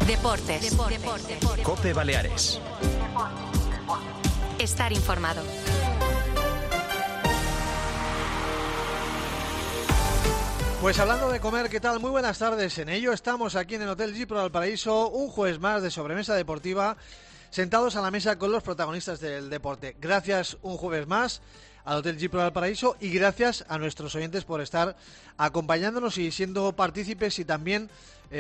Deportes. COPE Baleares. Estar informado. Pues hablando de comer, ¿qué tal? Muy buenas tardes. En ello estamos aquí en el Hotel Gipro Valparaíso, un jueves más de sobremesa deportiva, sentados a la mesa con los protagonistas del deporte. Gracias un jueves más al Hotel Gipro Valparaíso y gracias a nuestros oyentes por estar acompañándonos y siendo partícipes y también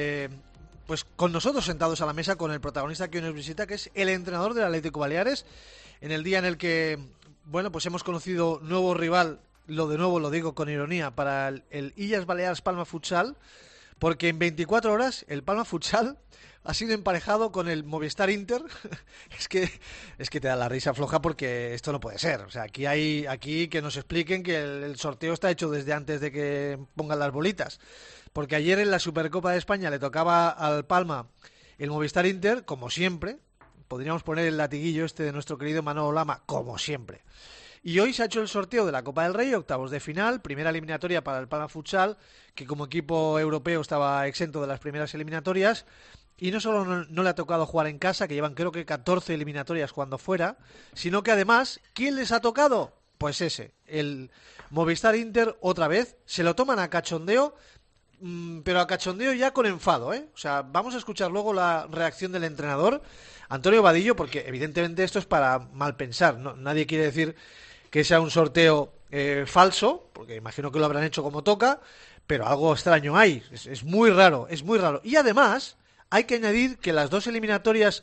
pues con nosotros sentados a la mesa con el protagonista que hoy nos visita, que es el entrenador del Atlético Baleares, en el día en el que, bueno, pues hemos conocido nuevo rival. De nuevo lo digo con ironía, para el Illes Balears Palma Futsal, porque en 24 horas el Palma Futsal ha sido emparejado con el Movistar Inter. es que te da la risa floja porque esto no puede ser. O sea, aquí que nos expliquen que el sorteo está hecho desde antes de que pongan las bolitas. Porque ayer en la Supercopa de España le tocaba al Palma el Movistar Inter, como siempre. Podríamos poner el latiguillo este de nuestro querido Manolo Lama, como siempre. Y hoy se ha hecho el sorteo de la Copa del Rey, octavos de final, primera eliminatoria para el Palma Futsal, que como equipo europeo estaba exento de las primeras eliminatorias, y no solo no le ha tocado jugar en casa, que llevan creo que 14 eliminatorias cuando fuera, sino que además, ¿quién les ha tocado? Pues ese, el Movistar Inter otra vez, se lo toman a cachondeo, pero a cachondeo ya con enfado, ¿eh? O sea, vamos a escuchar luego la reacción del entrenador, Antonio Vadillo, porque evidentemente esto es para mal pensar, ¿no? Nadie quiere decir que sea un sorteo falso, porque imagino que lo habrán hecho como toca, pero algo extraño hay, es muy raro, es muy raro. Y además hay que añadir que las dos eliminatorias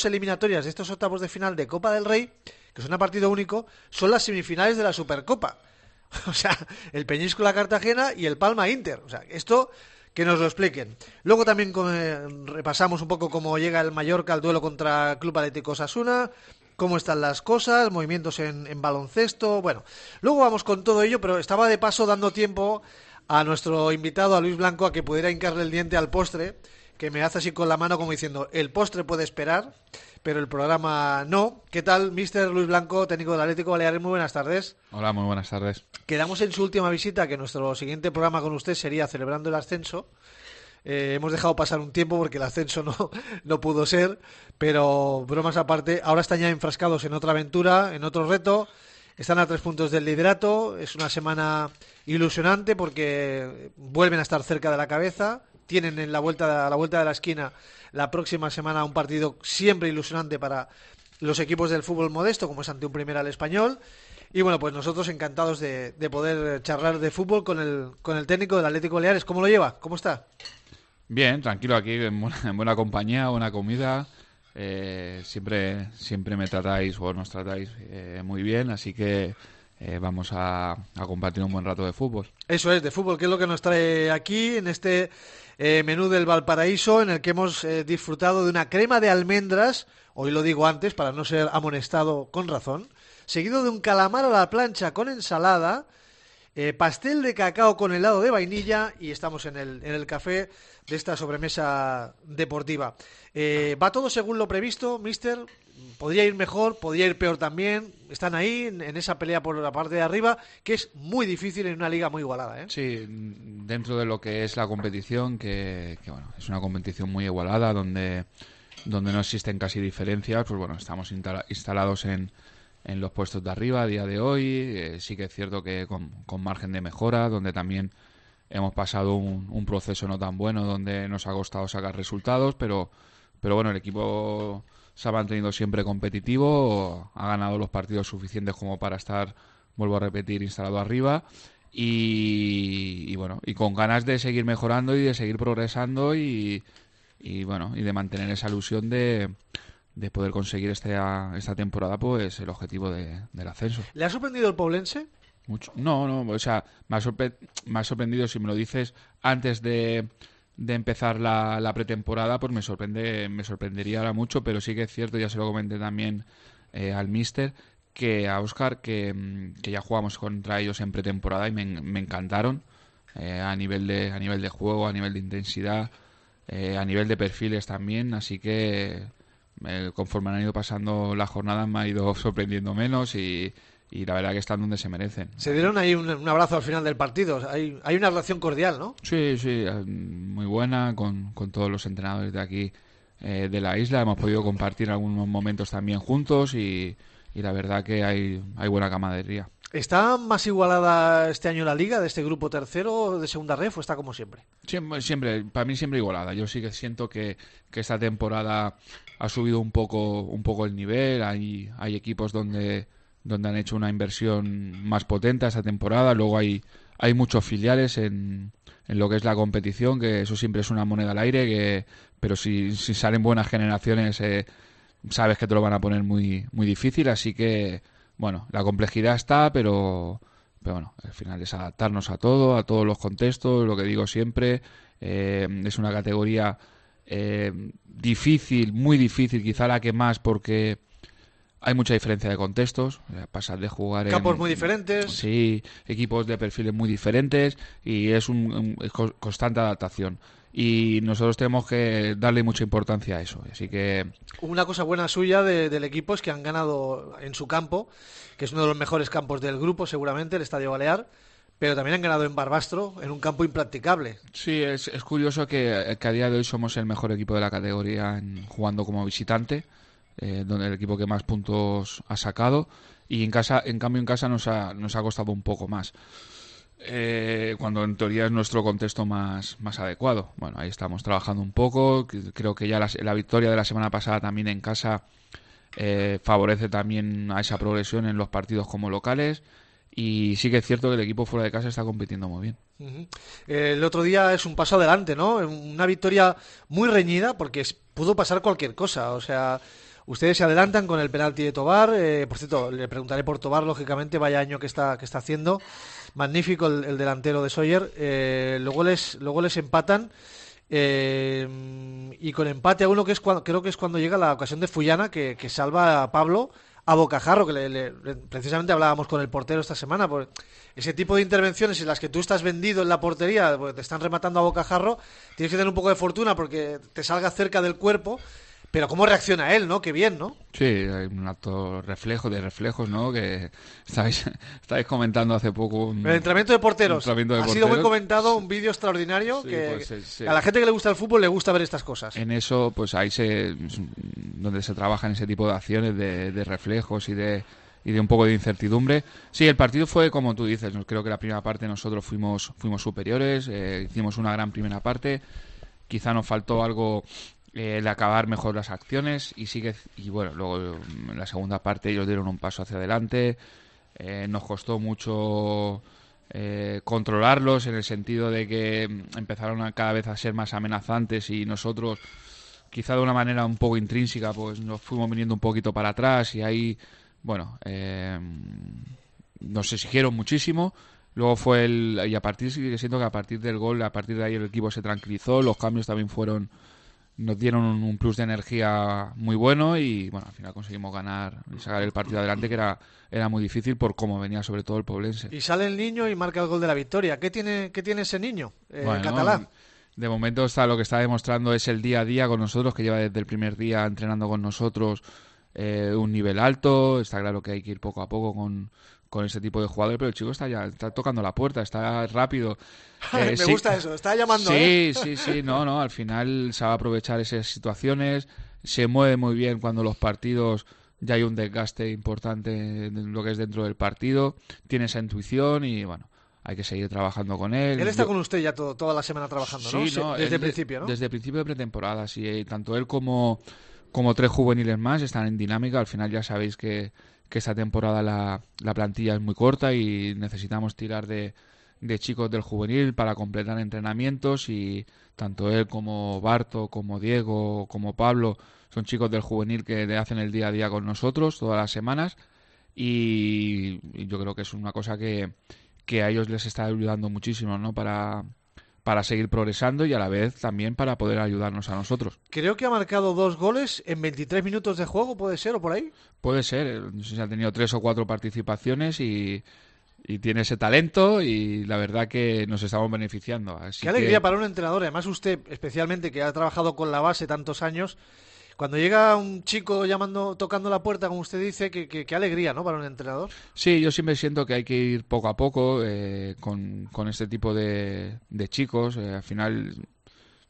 de estos octavos de final de Copa del Rey, que son a partido único, son las semifinales de la Supercopa. O sea, el Peñíscola Cartagena y el Palma Inter. O sea, esto que nos lo expliquen. Luego también repasamos un poco cómo llega el Mallorca al duelo contra Club Atlético Osasuna, cómo están las cosas, movimientos en baloncesto. Bueno, luego vamos con todo ello, pero estaba de paso dando tiempo a nuestro invitado, a Luis Blanco, a que pudiera hincarle el diente al postre, que me hace así con la mano como diciendo, el postre puede esperar, pero el programa no. ¿Qué tal, mister Luis Blanco, técnico del Atlético Baleares? Muy buenas tardes. Hola, muy buenas tardes. Quedamos en su última visita, que nuestro siguiente programa con usted sería celebrando el ascenso. Hemos dejado pasar un tiempo porque el ascenso no pudo ser, pero bromas aparte, ahora están ya enfrascados en otra aventura, en otro reto, están a 3 puntos del liderato, es una semana ilusionante porque vuelven a estar cerca de la cabeza, tienen a la vuelta de la esquina la próxima semana un partido siempre ilusionante para los equipos del fútbol modesto, como es ante un Primera al Español. Y bueno, pues nosotros encantados de poder charlar de fútbol con el técnico del Atlético Baleares. ¿Cómo lo lleva? ¿Cómo está? Bien, tranquilo aquí, en buena compañía, buena comida. Siempre me tratáis o nos tratáis muy bien, así que vamos a compartir un buen rato de fútbol. Eso es, de fútbol, que es lo que nos trae aquí en este menú del Valparaíso, en el que hemos disfrutado de una crema de almendras, hoy lo digo antes para no ser amonestado con razón, seguido de un calamar a la plancha con ensalada, pastel de cacao con helado de vainilla, y estamos en el café de esta sobremesa deportiva. ¿Va todo según lo previsto, mister? ¿Podría ir mejor? ¿Podría ir peor también? Están ahí en esa pelea por la parte de arriba, que es muy difícil en una liga muy igualada, ¿eh? Sí, dentro de lo que es la competición, que bueno, es una competición muy igualada, donde no existen casi diferencias, pues bueno, estamos instalados en los puestos de arriba a día de hoy. Sí que es cierto que con margen de mejora, donde también hemos pasado un proceso no tan bueno, donde nos ha costado sacar resultados, pero bueno, el equipo se ha mantenido siempre competitivo, ha ganado los partidos suficientes como para estar, vuelvo a repetir, instalado arriba, y bueno, y con ganas de seguir mejorando y de seguir progresando y bueno, y de mantener esa ilusión de poder conseguir esta temporada pues el objetivo del ascenso. ¿Le ha sorprendido el Poblense? Mucho. No, o sea, me ha sorprendido, si me lo dices antes de empezar la pretemporada, pues me sorprendería ahora mucho, pero sí que es cierto, ya se lo comenté también al míster, que a Óscar, que ya jugamos contra ellos en pretemporada y me encantaron a nivel de juego, a nivel de intensidad, a nivel de perfiles también, así que conforme han ido pasando las jornadas me ha ido sorprendiendo menos y la verdad que están donde se merecen. Se dieron ahí un abrazo al final del partido, hay una relación cordial, ¿no? Sí, muy buena, con todos los entrenadores de aquí de la isla. Hemos podido compartir algunos momentos también juntos y la verdad que hay buena camaradería. ¿Está más igualada este año la liga de este grupo tercero de segunda ref o está como siempre? Siempre, para mí siempre igualada. Yo sí que siento que esta temporada ha subido un poco el nivel. Hay equipos donde han hecho una inversión más potente esta temporada. Luego hay muchos filiales en lo que es la competición, que eso siempre es una moneda al aire, pero si salen buenas generaciones sabes que te lo van a poner muy, muy difícil. Así que bueno, la complejidad está, pero bueno, al final es adaptarnos a todos los contextos, lo que digo siempre. Es una categoría difícil, muy difícil, quizá la que más, porque hay mucha diferencia de contextos. Pasar de jugar campos muy diferentes. Sí, equipos de perfiles muy diferentes y es constante adaptación. Y nosotros tenemos que darle mucha importancia a eso. Así que una cosa buena suya del equipo es que han ganado en su campo, que es uno de los mejores campos del grupo, seguramente, el Estadio Balear, pero también han ganado en Barbastro, en un campo impracticable. Sí, es curioso que a día de hoy somos el mejor equipo de la categoría jugando como visitante, donde el equipo que más puntos ha sacado, y en cambio en casa nos ha costado un poco más. Cuando en teoría es nuestro contexto más adecuado. Bueno, ahí estamos trabajando un poco. Creo que ya la victoria de la semana pasada también en casa favorece también a esa progresión en los partidos como locales, y sí que es cierto que el equipo fuera de casa está compitiendo muy bien. Uh-huh. El otro día es un paso adelante, ¿no? Una victoria muy reñida porque pudo pasar cualquier cosa, o sea, ustedes se adelantan con el penalti de Tobar. Por cierto, le preguntaré por Tobar, lógicamente, vaya año que está haciendo. Magnífico el delantero de Sawyer. Luego les empatan. Y con empate a uno, creo que es cuando llega la ocasión de Fullana, que salva a Pablo a bocajarro, que precisamente hablábamos con el portero esta semana. Pues ese tipo de intervenciones en las que tú estás vendido en la portería, porque te están rematando a bocajarro, tienes que tener un poco de fortuna porque te salga cerca del cuerpo. Pero cómo reacciona él, ¿no? Qué bien, ¿no? Sí, hay un acto de reflejos, ¿no? Que estáis comentando hace poco. El entrenamiento de porteros. Ha sido muy comentado, un vídeo extraordinario, sí, que pues, a la gente que le gusta el fútbol le gusta ver estas cosas. En eso, pues ahí donde se trabaja en ese tipo de acciones de reflejos y de un poco de incertidumbre. Sí, el partido fue como tú dices. Creo que la primera parte nosotros fuimos superiores, hicimos una gran primera parte. Quizá nos faltó algo de acabar mejor las acciones y bueno, luego en la segunda parte ellos dieron un paso hacia adelante. Nos costó mucho controlarlos, en el sentido de que empezaron cada vez a ser más amenazantes y nosotros, quizá de una manera un poco intrínseca, pues nos fuimos viniendo un poquito para atrás, y ahí, bueno, nos exigieron muchísimo. Luego siento que a partir del gol, a partir de ahí el equipo se tranquilizó. Los cambios también nos dieron un plus de energía muy bueno, y bueno, al final conseguimos ganar y sacar el partido adelante, que era muy difícil por cómo venía sobre todo el poblense. Y sale el niño y marca el gol de la victoria. ¿Qué tiene ese niño, bueno, catalán? De momento lo que está demostrando es el día a día con nosotros, que lleva desde el primer día entrenando con nosotros un nivel alto. Está claro que hay que ir poco a poco con ese tipo de jugadores, pero el chico está tocando la puerta, está rápido. Me gusta eso, está llamando. Sí, no, al final sabe aprovechar esas situaciones, se mueve muy bien cuando los partidos ya hay un desgaste importante en lo que es dentro del partido, tiene esa intuición y bueno, hay que seguir trabajando con él. Él está con usted ya toda la semana trabajando, ¿no? Sí, desde el principio, ¿no? Desde el principio de pretemporada, sí, tanto él como 3 juveniles más están en dinámica. Al final ya sabéis que esta temporada la plantilla es muy corta y necesitamos tirar de chicos del juvenil para completar entrenamientos, y tanto él como Barto, como Diego, como Pablo son chicos del juvenil que hacen el día a día con nosotros todas las semanas, y yo creo que es una cosa que a ellos les está ayudando muchísimo, ¿no? Para seguir progresando y a la vez también para poder ayudarnos a nosotros. Creo que ha marcado 2 goles en 23 minutos de juego, ¿puede ser o por ahí? Puede ser, no sé si ha tenido 3 o 4 participaciones y tiene ese talento, y la verdad que nos estamos beneficiando. Así Qué alegría para un entrenador, además usted especialmente, que ha trabajado con la base tantos años. Cuando llega un chico tocando la puerta, como usted dice, qué alegría, ¿no?, para un entrenador. Sí, yo siempre siento que hay que ir poco a poco con este tipo de chicos. Al final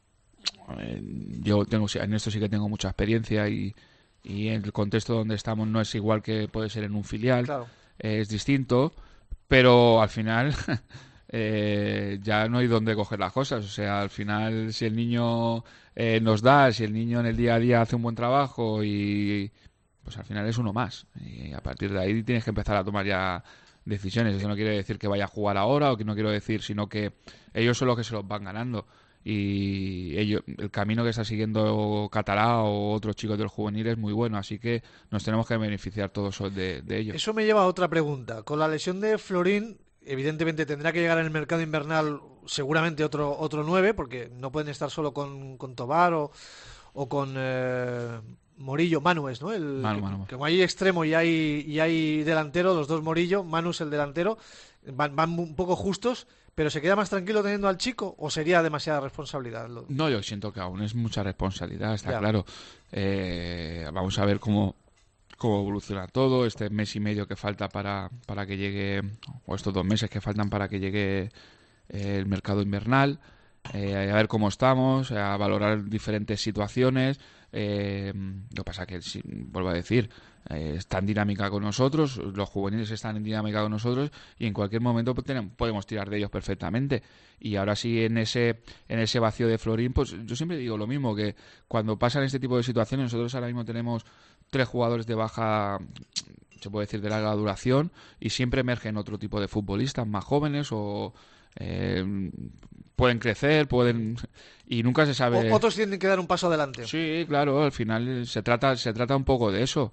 yo en esto sí que tengo mucha experiencia y en el contexto donde estamos no es igual que puede ser en un filial, Claro. Es distinto, pero al final ya no hay dónde coger las cosas. O sea, al final si el niño si el niño en el día a día hace un buen trabajo y pues al final es uno más. Y a partir de ahí tienes que empezar a tomar ya decisiones. Eso no quiere decir que vaya a jugar ahora o que no quiero decir, sino que ellos son los que se los van ganando. Y el camino que está siguiendo Catalá o otros chicos del juvenil es muy bueno, así que nos tenemos que beneficiar todos de ellos. Eso me lleva a otra pregunta. Con la lesión de Florín, evidentemente tendrá que llegar en el mercado invernal seguramente otro 9, porque no pueden estar solo con Tobar o con Morillo. Manu es, ¿no? Manu. Que como hay extremo y hay delantero, los dos Morillo, Manu es el delantero, van un poco justos, pero ¿se queda más tranquilo teniendo al chico o sería demasiada responsabilidad? No, yo siento que aún es mucha responsabilidad, está claro. Vamos a ver cómo evoluciona todo, este mes y medio que falta para que llegue, o estos 2 meses que faltan para que llegue el mercado invernal, a ver cómo estamos, a valorar diferentes situaciones. Lo que pasa que, vuelvo a decir, está en dinámica con nosotros, los juveniles están en dinámica con nosotros y en cualquier momento podemos tirar de ellos perfectamente. Y ahora sí, en ese vacío de Florín, pues yo siempre digo lo mismo, que cuando pasan este tipo de situaciones, nosotros ahora mismo tenemos 3 jugadores de baja, se puede decir, de larga duración, y siempre emergen otro tipo de futbolistas más jóvenes o pueden crecer, y nunca se sabe. Otros tienen que dar un paso adelante. Sí, claro, al final se trata un poco de eso.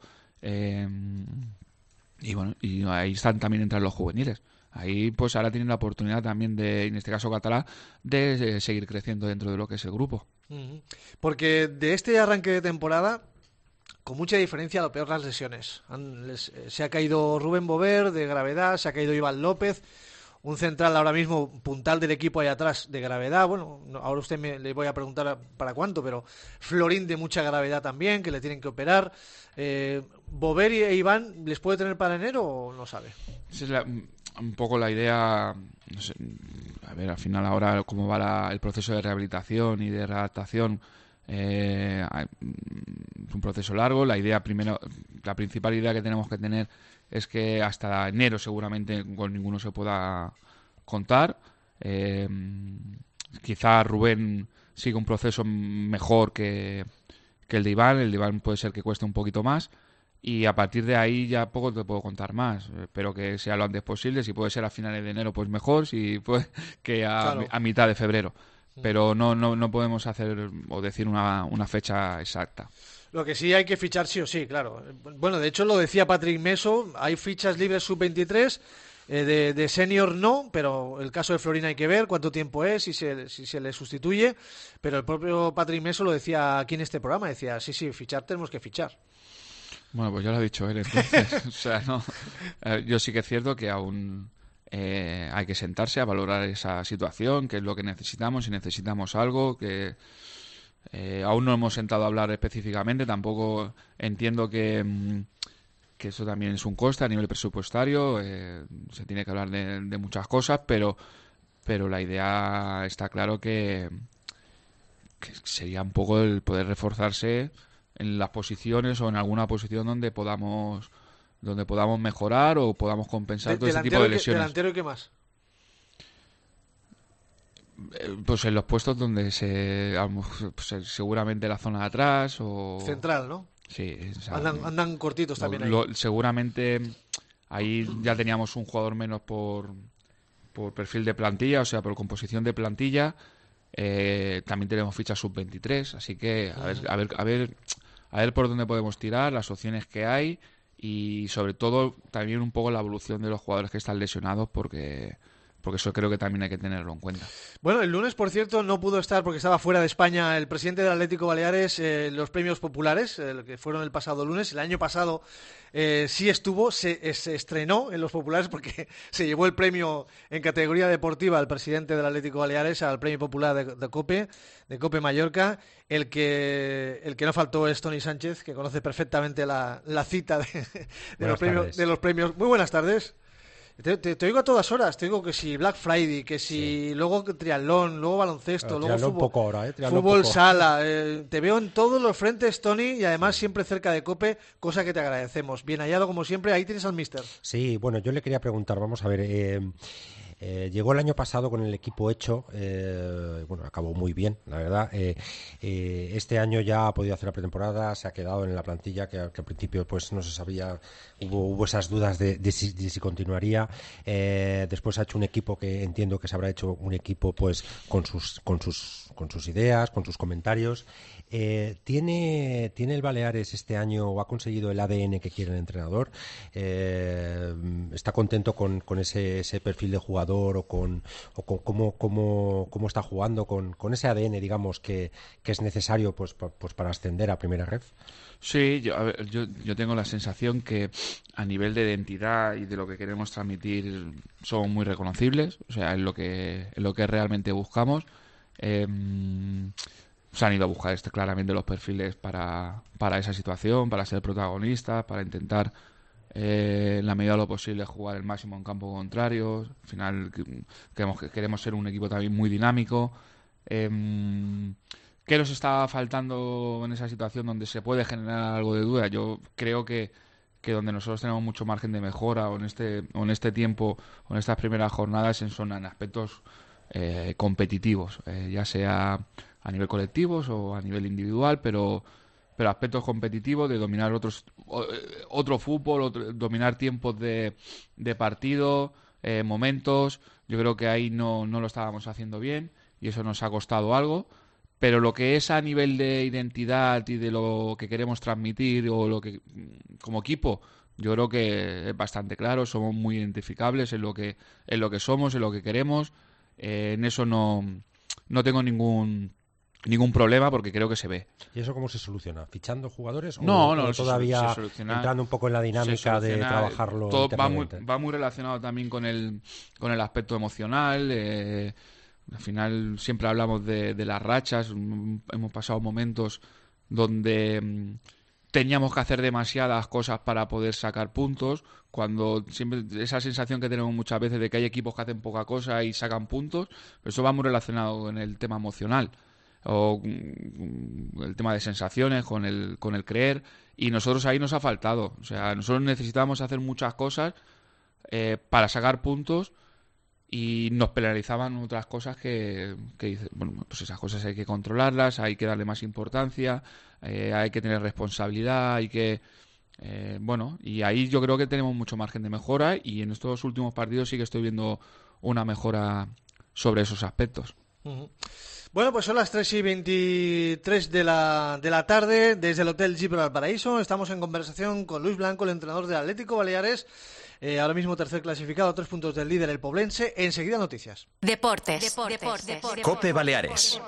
Y bueno, y ahí están también entran los juveniles. Ahí pues ahora tienen la oportunidad también en este caso Catalá, de seguir creciendo dentro de lo que es el grupo. Porque de este arranque de temporada, con mucha diferencia, lo peor las lesiones. Se ha caído Rubén Bover de gravedad, se ha caído Iván López, un central ahora mismo puntal del equipo ahí atrás de gravedad. Bueno, ahora le voy a preguntar para cuánto, pero Florín de mucha gravedad también, que le tienen que operar. ¿Bover e Iván les puede tener para enero o no sabe? Esa es un poco la idea. No sé, a ver, al final ahora cómo va el proceso de rehabilitación y de readaptación. Es un proceso largo. La principal idea que tenemos que tener es que hasta enero seguramente con ninguno se pueda contar. Quizá Rubén siga un proceso mejor que el de Iván. El de Iván puede ser que cueste un poquito más. Y a partir de ahí ya poco te puedo contar más. Espero que sea lo antes posible. Si puede ser a finales de enero, pues mejor. Si puede que a mitad de febrero. Pero no podemos hacer o decir una fecha exacta. Lo que sí hay que fichar sí o sí, claro. Bueno, de hecho lo decía Patrick Meso, hay fichas libres sub-23, de senior no, pero el caso de Florín hay que ver cuánto tiempo es, si se le sustituye, pero el propio Patrick Meso lo decía aquí en este programa, decía, sí, fichar tenemos que fichar. Bueno, pues ya lo ha dicho él, entonces. O sea, no. Yo sí que es cierto que aún hay que sentarse a valorar esa situación, qué es lo que necesitamos, si necesitamos algo, que aún no hemos sentado a hablar específicamente. Tampoco entiendo que eso también es un coste a nivel presupuestario. Se tiene que hablar de muchas cosas, pero la idea está claro que sería un poco el poder reforzarse en las posiciones o en alguna posición donde podamos mejorar o podamos compensar todo ese tipo de lesiones. ¿Delantero y qué más? Pues en los puestos donde seguramente la zona de atrás o central, ¿no? Sí, o sea, andan cortitos también ahí. Seguramente ahí ya teníamos un jugador menos por perfil de plantilla, o sea, por composición de plantilla. También tenemos fichas sub-23, así que a ver por dónde podemos tirar, las opciones que hay y sobre todo también un poco la evolución de los jugadores que están lesionados, porque eso creo que también hay que tenerlo en cuenta. Bueno, el lunes, por cierto, no pudo estar porque estaba fuera de España el presidente del Atlético Baleares, los premios populares, que fueron el pasado lunes. El año pasado sí estuvo, se estrenó en los populares porque se llevó el premio en categoría deportiva al presidente del Atlético Baleares, al premio popular de COPE Mallorca. El que no faltó es Toni Sánchez, que conoce perfectamente la cita de los premios. Muy buenas tardes. Te oigo a todas horas, te digo que si Black Friday, que si luego triatlón, luego baloncesto, luego fútbol, poco ahora, fútbol poco. Sala. Te veo en todos los frentes, Tony, y además siempre cerca de COPE, cosa que te agradecemos. Bien hallado como siempre, ahí tienes al míster. Sí, bueno, yo le quería preguntar, vamos a ver, llegó el año pasado con el equipo hecho, bueno, acabó muy bien, la verdad. Este año ya ha podido hacer la pretemporada, se ha quedado en la plantilla que al principio pues no se sabía, hubo esas dudas de si continuaría. Después ha hecho un equipo que entiendo que se habrá hecho un equipo pues con sus ideas, con sus comentarios. ¿Tiene el Baleares este año o ha conseguido el ADN que quiere el entrenador? ¿Está contento con ese perfil de jugador o con cómo está jugando con ese ADN, digamos, que es necesario pues para ascender a primera ref? Sí, yo tengo la sensación que a nivel de identidad y de lo que queremos transmitir son muy reconocibles, o sea, es lo que realmente buscamos. Se han ido a buscar claramente los perfiles para esa situación, para ser protagonistas, para intentar en la medida de lo posible jugar el máximo en campo contrario. Al final queremos ser un equipo también muy dinámico. ¿Qué nos está faltando en esa situación donde se puede generar algo de duda? Yo creo que donde nosotros tenemos mucho margen de mejora o en este tiempo o en estas primeras jornadas son en aspectos competitivos, ya sea a nivel colectivos o a nivel individual, pero aspectos competitivos de dominar otro fútbol, dominar tiempos de partido, momentos. Yo creo que ahí no lo estábamos haciendo bien y eso nos ha costado algo. Pero lo que es a nivel de identidad y de lo que queremos transmitir o lo que como equipo, yo creo que es bastante claro, somos muy identificables en lo que somos, en lo que queremos. En eso no tengo ningún problema porque creo que se ve. ¿Y eso cómo se soluciona? ¿Fichando jugadores? No, todavía se entrando un poco en la dinámica de trabajarlo todo internamente? Va muy relacionado también con el aspecto emocional. Al final siempre hablamos de las rachas. Hemos pasado momentos donde teníamos que hacer demasiadas cosas para poder sacar puntos, cuando siempre esa sensación que tenemos muchas veces de que hay equipos que hacen poca cosa y sacan puntos. Eso va muy relacionado con el tema emocional o el tema de sensaciones, con el creer, y nosotros ahí nos ha faltado. O sea, nosotros necesitábamos hacer muchas cosas para sacar puntos y nos penalizaban otras cosas que dices, bueno, pues esas cosas hay que controlarlas, hay que darle más importancia, hay que tener responsabilidad, hay que y ahí yo creo que tenemos mucho margen de mejora y en estos últimos partidos sí que estoy viendo una mejora sobre esos aspectos. Uh-huh. Bueno, pues son las 3:23 de la tarde desde el Hotel Gipro al Paraíso. Estamos en conversación con Luis Blanco, el entrenador del Atlético Baleares. Ahora mismo tercer clasificado, 3 puntos del líder, el Poblense. Enseguida noticias. Deportes. COPE Baleares.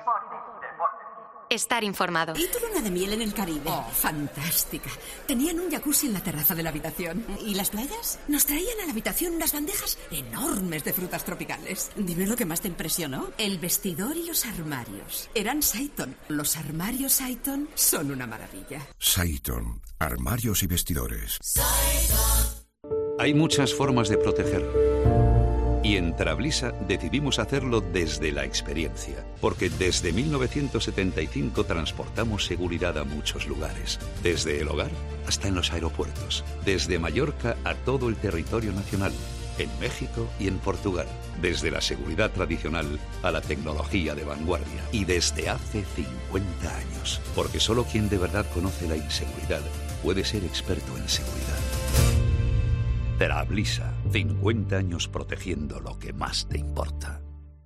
Estar informado. ¿Y tu luna de miel en el Caribe? Oh, fantástica. Tenían un jacuzzi en la terraza de la habitación. ¿Y las playas? Nos traían a la habitación unas bandejas enormes de frutas tropicales. Dime lo que más te impresionó. El vestidor y los armarios. Eran Saiton. Los armarios Saiton son una maravilla. Saiton. Armarios y vestidores. Hay muchas formas de proteger. Y en Trablisa decidimos hacerlo desde la experiencia, porque desde 1975 transportamos seguridad a muchos lugares, desde el hogar hasta en los aeropuertos, desde Mallorca a todo el territorio nacional, en México y en Portugal, desde la seguridad tradicional a la tecnología de vanguardia, y desde hace 50 años, porque solo quien de verdad conoce la inseguridad puede ser experto en seguridad. Trablisa, 50 años protegiendo lo que más te importa.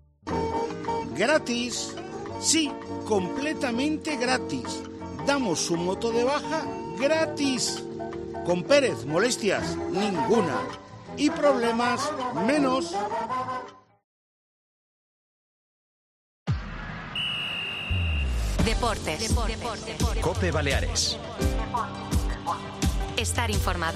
Gratis, sí, completamente gratis. Damos su moto de baja gratis. Con Pérez, molestias ninguna. Y problemas menos. Deportes. COPE Baleares. Estar informado.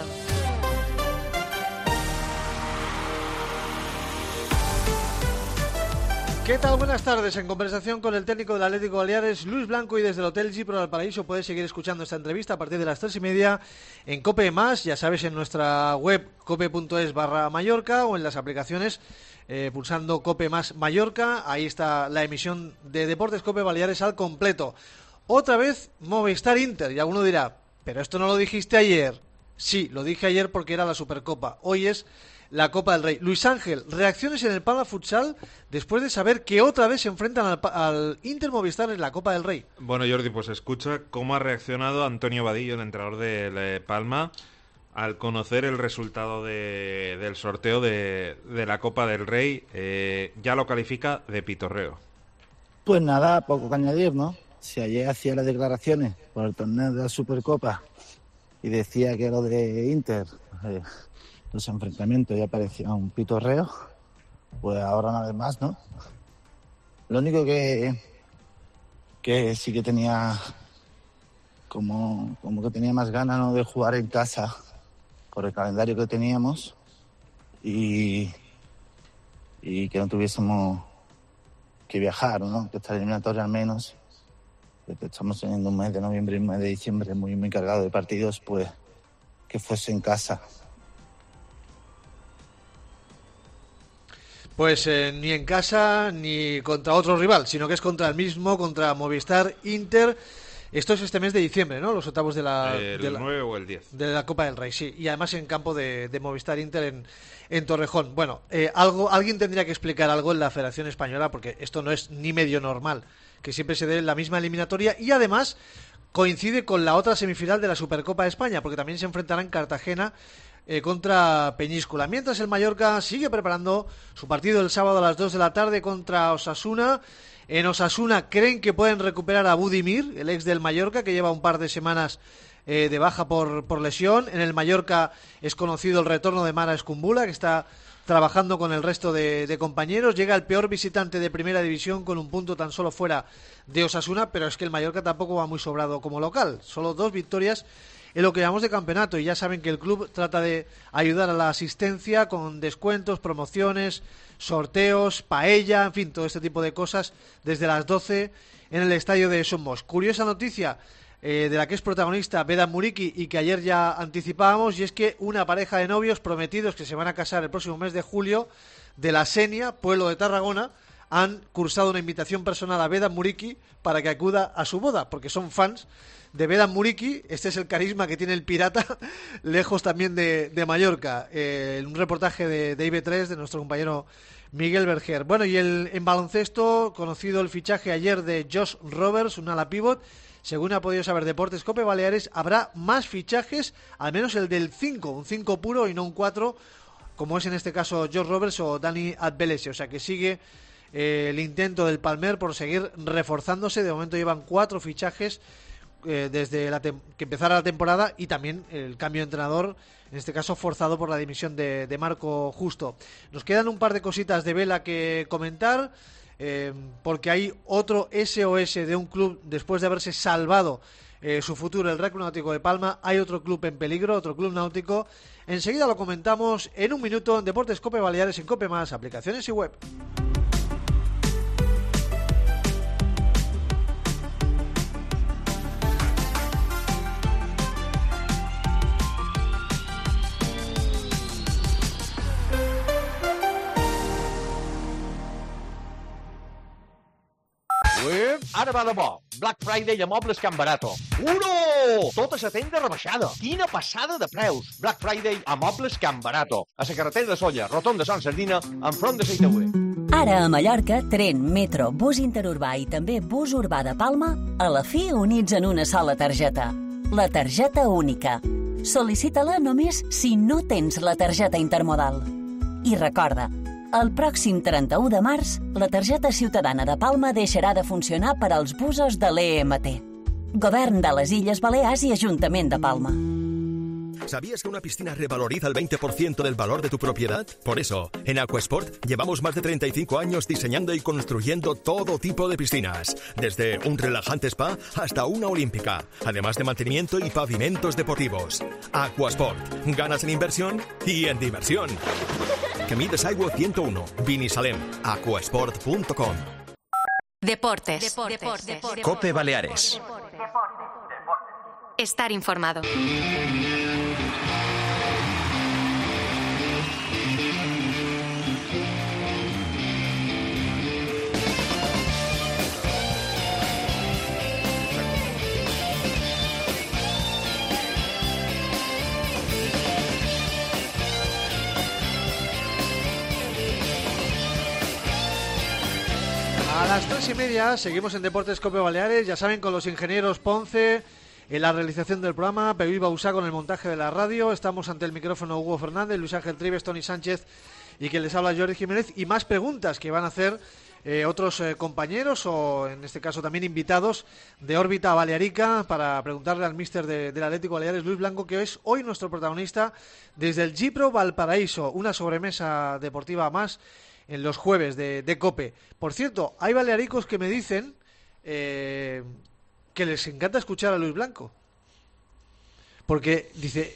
¿Qué tal? Buenas tardes. En conversación con el técnico del Atlético Baleares, Luis Blanco, y desde el Hotel Gipro al Paraíso puedes seguir escuchando esta entrevista a partir de las 3:30 en COPE+, ya sabes, en nuestra web cope.es/Mallorca o en las aplicaciones pulsando COPE+ Mallorca. Ahí está la emisión de Deportes COPE Baleares al completo. Otra vez Movistar Inter, y alguno dirá, pero esto no lo dijiste ayer. Sí, lo dije ayer porque era la Supercopa. Hoy es la Copa del Rey. Luis Ángel, reacciones en el Palma Futsal después de saber que otra vez se enfrentan al Inter Movistar en la Copa del Rey. Bueno, Jordi, pues escucha cómo ha reaccionado Antonio Vadillo, el entrenador de Palma, al conocer el resultado del sorteo de la Copa del Rey. Ya lo califica de pitorreo. Pues nada, poco que añadir, ¿no? Si ayer hacía las declaraciones por el torneo de la Supercopa y decía que lo de Inter, los enfrentamientos, ya parecía un pitorreo, pues ahora una vez más, ¿no? Lo único que sí que tenía como que tenía más ganas, ¿no?, de jugar en casa por el calendario que teníamos y que no tuviésemos que viajar, ¿no?, que esta eliminatoria al menos, que estamos teniendo un mes de noviembre y un mes de diciembre muy, muy cargado de partidos, pues que fuese en casa. Pues ni en casa ni contra otro rival, sino que es contra el mismo, contra Movistar Inter. Esto es este mes de diciembre, ¿no? Los octavos de la... El 9 o el 10. De la Copa del Rey, sí. Y además en campo de Movistar Inter en Torrejón. Bueno, alguien tendría que explicar algo en la Federación Española, porque esto no es ni medio normal, que siempre se dé la misma eliminatoria, y además coincide con la otra semifinal de la Supercopa de España, porque también se enfrentarán Cartagena contra Peñíscola. Mientras el Mallorca sigue preparando su partido el sábado a las 2 de la tarde contra Osasuna. En Osasuna creen que pueden recuperar a Budimir, el ex del Mallorca, que lleva un par de semanas de baja por lesión. En el Mallorca es conocido el retorno de Mara Escumbula, que está trabajando con el resto de compañeros. Llega el peor visitante de Primera División con un punto tan solo fuera de Osasuna, pero es que el Mallorca tampoco va muy sobrado como local. Solo 2 victorias en lo que llamamos de campeonato, y ya saben que el club trata de ayudar a la asistencia con descuentos, promociones, sorteos, paella, en fin, todo este tipo de cosas desde las 12 en el estadio de Somos. Curiosa noticia de la que es protagonista Vedat Muriqui y que ayer ya anticipábamos, y es que una pareja de novios prometidos que se van a casar el próximo mes de julio de La Senia, pueblo de Tarragona, han cursado una invitación personal a Vedat Muriqui para que acuda a su boda, porque son fans de Vedat Muriqui. Este es el carisma que tiene el pirata, lejos también de Mallorca. Un reportaje de IB3 de nuestro compañero Miguel Berger. Bueno, y en baloncesto, conocido el fichaje ayer de Josh Roberts, un ala pívot. Según ha podido saber Deportes COPE Baleares, habrá más fichajes, al menos el del 5, un 5 puro y no un 4, como es en este caso Josh Roberts o Dani Adbelese. O sea que sigue el intento del Palmer por seguir reforzándose. De momento llevan 4 fichajes desde que empezara la temporada, y también el cambio de entrenador, en este caso forzado por la dimisión de Marco Justo. Nos quedan un par de cositas de vela que comentar, porque hay otro SOS de un club después de haberse salvado su futuro, el Club Náutico de Palma. Hay otro club en peligro, otro club náutico. Enseguida lo comentamos en un minuto en Deportes COPE Baleares, en COPE+, aplicaciones y web. Ara va de bo. Black Friday a Mobles Can Barato. Uro! Tota la tenda rebaixada. Quina passada de preus. Black Friday a Mobles Can Barato. A la carretera de Solla, rotonda Son Sardina, enfront de Seitagüer. Ara a Mallorca, tren, metro, bus interurbà i també bus urbà de Palma, a la fi units en una sola targeta. La targeta única. Sol·licita-la només si no tens la targeta intermodal. I recorda, el pròxim 31 de març, la targeta ciutadana de Palma deixarà de funcionar per als busos de l'EMT. Govern de les Illes Balears i Ajuntament de Palma. ¿Sabías que una piscina revaloriza el 20% del valor de tu propiedad? Por eso, en Aquasport llevamos más de 35 años diseñando y construyendo todo tipo de piscinas, desde un relajante spa hasta una olímpica, además de mantenimiento y pavimentos deportivos. Aquasport, ganas en inversión y en diversión. Camí de Saigua 101, Binissalem, aquasport.com. Deportes. Cope Baleares. Estar informado. A las 3:30 seguimos en Deportes Cope Baleares, ya saben, con los ingenieros Ponce en la realización del programa, Pepí Bausá con el montaje de la radio. Estamos ante el micrófono Hugo Fernández, Luis Ángel Trives, Tony Sánchez y quien les habla Jordi Jiménez, y más preguntas que van a hacer otros compañeros o en este caso también invitados de órbita balearica para preguntarle al míster del Atlético Baleares, Luis Blanco, que es hoy nuestro protagonista desde el Gipro Valparaíso, una sobremesa deportiva más en los jueves de COPE. Por cierto, hay balearicos que me dicen que les encanta escuchar a Luis Blanco. Porque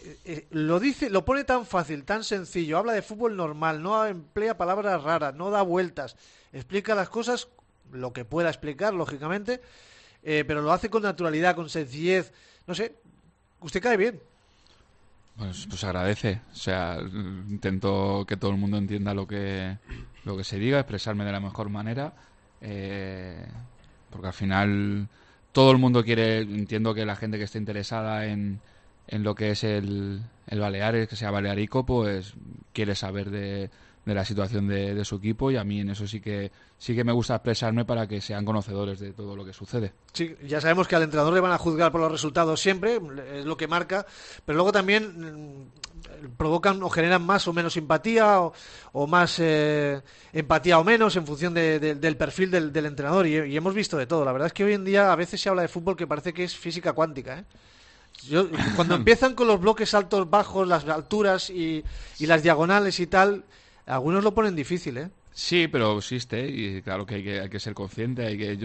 lo pone tan fácil, tan sencillo, habla de fútbol normal, no emplea palabras raras, no da vueltas, explica las cosas, lo que pueda explicar, lógicamente, pero lo hace con naturalidad, con sencillez. No sé, usted cae bien. Pues agradece, o sea, intento que todo el mundo entienda lo que se diga, expresarme de la mejor manera, porque al final todo el mundo quiere, entiendo que la gente que esté interesada en lo que es el Baleares, que sea balearico, pues quiere saber de la situación de su equipo, y a mí en eso sí que me gusta expresarme para que sean conocedores de todo lo que sucede. Sí, ya sabemos que al entrenador le van a juzgar por los resultados siempre, es lo que marca, pero luego también provocan o generan más o menos simpatía o más empatía o menos en función del perfil del entrenador, y hemos visto de todo. La verdad es que hoy en día a veces se habla de fútbol que parece que es física cuántica, ¿eh? Cuando empiezan con los bloques altos, bajos, las alturas y las diagonales y tal, algunos lo ponen difícil, ¿eh? Sí, pero existe, y claro que hay que ser consciente,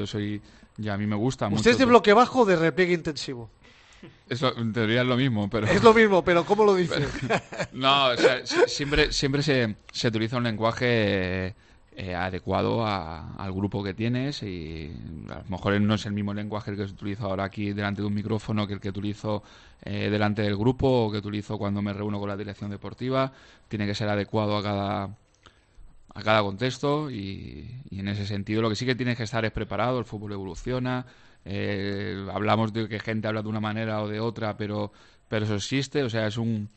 a mí me gusta mucho. ¿Usted es de bloque bajo o de repliegue intensivo? Eso, en teoría es lo mismo, pero... Es lo mismo, pero ¿cómo lo dice? No, o sea, siempre se utiliza un lenguaje adecuado al grupo que tienes, y a lo mejor no es el mismo lenguaje el que se utiliza ahora aquí delante de un micrófono que el que utilizo delante del grupo o que utilizo cuando me reúno con la dirección deportiva. Tiene que ser adecuado a cada contexto, y en ese sentido lo que sí que tienes que estar es preparado. El fútbol evoluciona, hablamos de que gente habla de una manera o de otra, pero eso existe. O sea, es un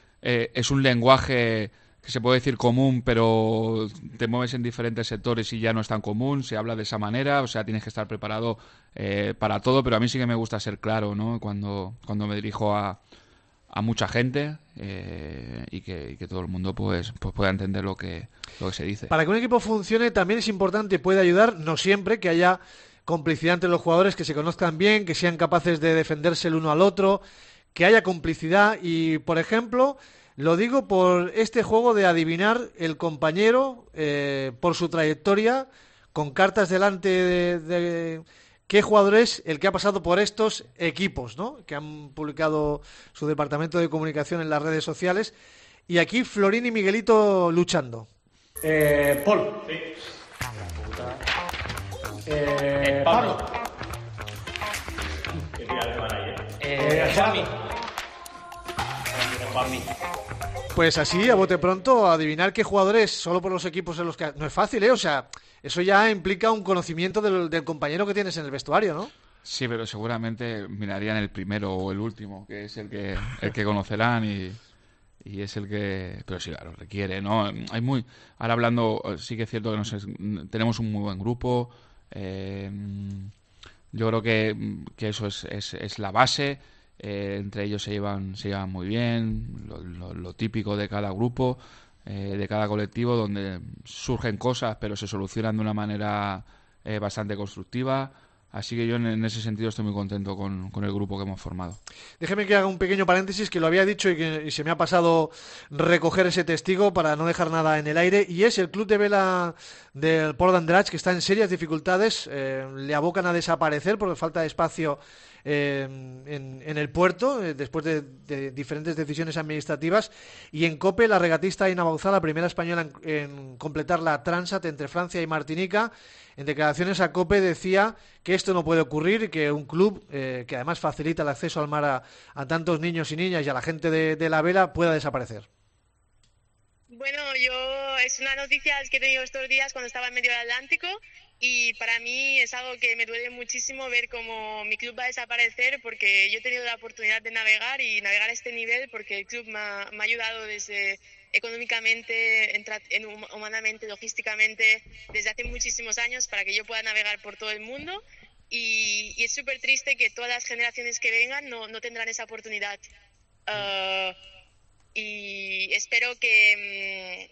lenguaje que se puede decir común, pero te mueves en diferentes sectores y ya no es tan común, se habla de esa manera. O sea, tienes que estar preparado para todo, pero a mí sí que me gusta ser claro, ¿no? Cuando me dirijo a mucha gente, y que todo el mundo pues pueda entender lo que se dice. Para que un equipo funcione también es importante, puede ayudar, no siempre, que haya complicidad entre los jugadores, que se conozcan bien, que sean capaces de defenderse el uno al otro, que haya complicidad. Y, por ejemplo, lo digo por este juego de adivinar el compañero por su trayectoria, con cartas delante de qué jugador es el que ha pasado por estos equipos, ¿no? Que han publicado su departamento de comunicación en las redes sociales. Y aquí Florín y Miguelito luchando. Paul. Sí. Pablo. Juanmi. Pues así, a bote pronto, adivinar qué jugador es solo por los equipos en los que... No es fácil, ¿eh? O sea, eso ya implica un conocimiento del compañero que tienes en el vestuario, ¿no? Sí, pero seguramente mirarían el primero o el último, que es el que conocerán, y es el que... Pero sí, claro, requiere, ¿no? Ahora hablando, sí que es cierto que tenemos un muy buen grupo. Yo creo que eso es la base. Entre ellos se llevan muy bien, lo típico de cada grupo, de cada colectivo, donde surgen cosas pero se solucionan de una manera bastante constructiva. Así que yo en ese sentido estoy muy contento con el grupo que hemos formado. Déjeme que haga un pequeño paréntesis, que lo había dicho y se me ha pasado recoger ese testigo para no dejar nada en el aire, y es el club de vela del Port d'Andratx, que está en serias dificultades. Le abocan a desaparecer por falta de espacio en el puerto, después de diferentes decisiones administrativas. Y en COPE, la regatista Aina Bauzá, la primera española en completar la Transat entre Francia y Martinica, en declaraciones a COPE decía que esto no puede ocurrir y que un club que además facilita el acceso al mar a tantos niños y niñas y a la gente de la vela pueda desaparecer. Bueno, es una noticia que he tenido estos días cuando estaba en medio del Atlántico, y para mí es algo que me duele muchísimo ver cómo mi club va a desaparecer, porque yo he tenido la oportunidad de navegar a este nivel porque el club me ha ayudado desde económicamente, humanamente, logísticamente, desde hace muchísimos años para que yo pueda navegar por todo el mundo, y es súper triste que todas las generaciones que vengan no tendrán esa oportunidad. Y espero que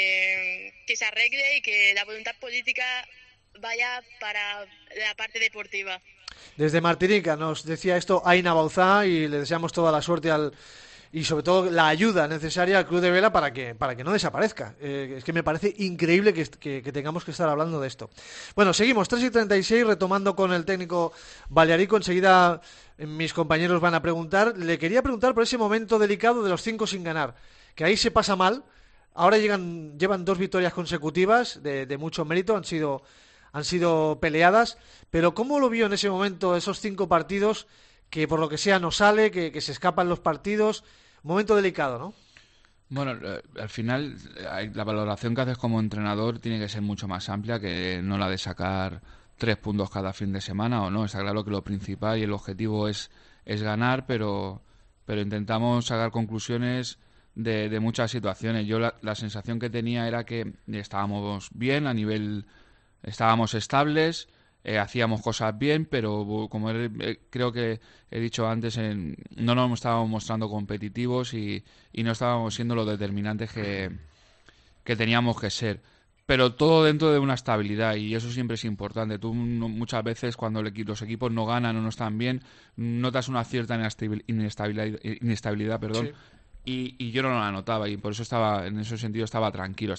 se arregle y que la voluntad política vaya para la parte deportiva. Desde Martinica nos decía esto Aina Bauzá, y le deseamos toda la suerte y sobre todo la ayuda necesaria al Club de Vela para que no desaparezca. Es que me parece increíble que tengamos que estar hablando de esto. Bueno, seguimos, 3:36, retomando con el técnico balearico. Enseguida mis compañeros van a preguntar. Le quería preguntar por ese momento delicado de los 5 sin ganar, que ahí se pasa mal. Ahora llevan 2 victorias consecutivas de mucho mérito, han sido peleadas, pero ¿cómo lo vio en ese momento esos 5 partidos que por lo que sea no sale, que se escapan los partidos? Momento delicado, ¿no? Bueno, al final la valoración que haces como entrenador tiene que ser mucho más amplia que no la de sacar 3 puntos cada fin de semana o no. Está claro que lo principal y el objetivo es ganar, pero intentamos sacar conclusiones de muchas situaciones. Yo la sensación que tenía era que estábamos bien a nivel, estábamos estables, hacíamos cosas bien, pero como creo que he dicho antes, no nos estábamos mostrando competitivos y no estábamos siendo los determinantes que teníamos que ser. Pero todo dentro de una estabilidad, y eso siempre es importante. Tú muchas veces cuando los equipos no ganan o no están bien, notas una cierta inestabilidad, perdón. Sí. Y yo no la notaba, y por eso en ese sentido estaba tranquilo.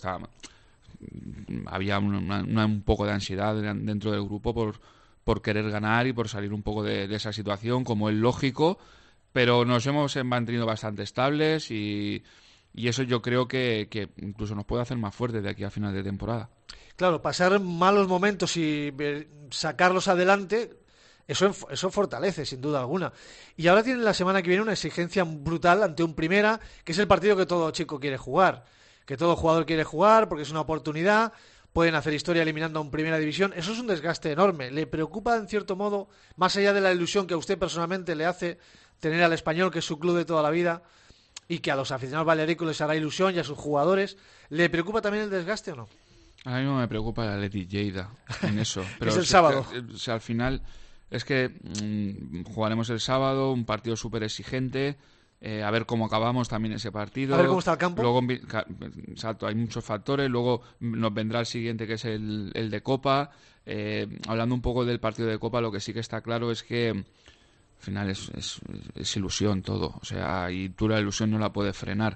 Había un poco de ansiedad dentro del grupo por querer ganar y por salir un poco de esa situación, como es lógico, pero nos hemos mantenido bastante estables y eso yo creo que incluso nos puede hacer más fuertes de aquí a final de temporada. Claro, pasar malos momentos y sacarlos adelante, eso fortalece, sin duda alguna. Y ahora tienen la semana que viene una exigencia brutal ante un Primera, que es el partido que todo chico quiere jugar, que todo jugador quiere jugar, porque es una oportunidad. Pueden hacer historia eliminando a un Primera División. Eso es un desgaste enorme. ¿Le preocupa, en cierto modo, más allá de la ilusión que a usted personalmente le hace tener al Español, que es su club de toda la vida, y que a los aficionados balearicos les hará ilusión, y a sus jugadores, ¿le preocupa también el desgaste o no? A mí no me preocupa el Athletic Lleida en eso. Pero es el sábado. Al final es que jugaremos el sábado, un partido súper exigente. A ver cómo acabamos también ese partido. A ver cómo está el campo. Luego, exacto, hay muchos factores. Luego nos vendrá el siguiente, que es el de Copa. Hablando un poco del partido de Copa, lo que sí que está claro es que al final es ilusión todo. O sea, y tú la ilusión no la puedes frenar.